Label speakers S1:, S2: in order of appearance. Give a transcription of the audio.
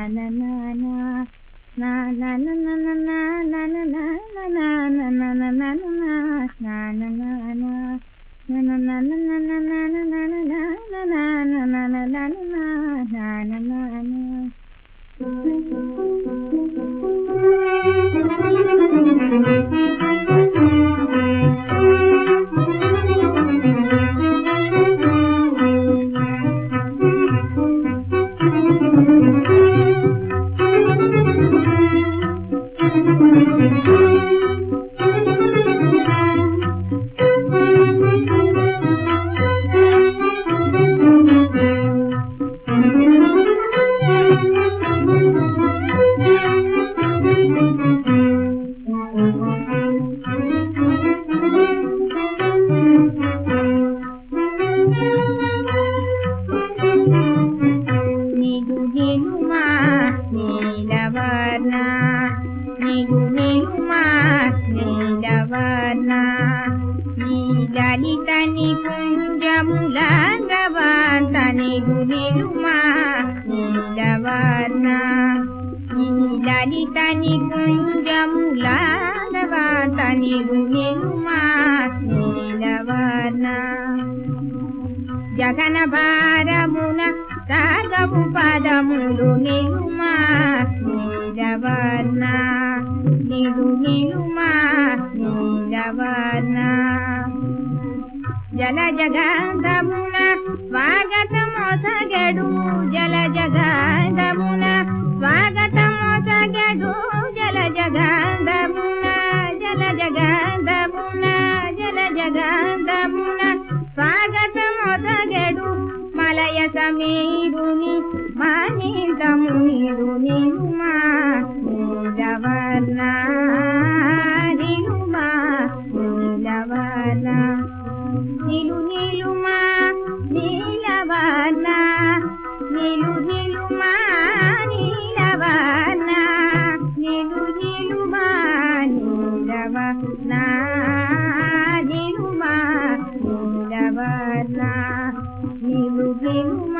S1: లలితని కుంజముల గవాంతని గునిలుమా నీలవర్ణ ఈ లలితని కుంజముల గవాంతని గునిలుమా నీలవర్ణ జగన భారమున సాగవు పదములు నిలుమా నీలవర్ణ నిలుమా నీలవర్ణ జల జగంధమున స్వాగతమొసగడు జల జగంధమున స్వాగతమొసగడు జల జగంధమున జల జగంధమున జల జగంధమున స్వాగతమొసగడు మలయ సమీరుని మానితమునిరు నిలుమా నీలవర్ణ నిలుమా నీలవర్ణ నిలు నిలుమా నీలవర్ణ నిలు నిలుమా నీలవర్ణ నిలు నిలుమా నీలవర్ణ నిలుమా నీలవర్ణ నిలు నిలుమా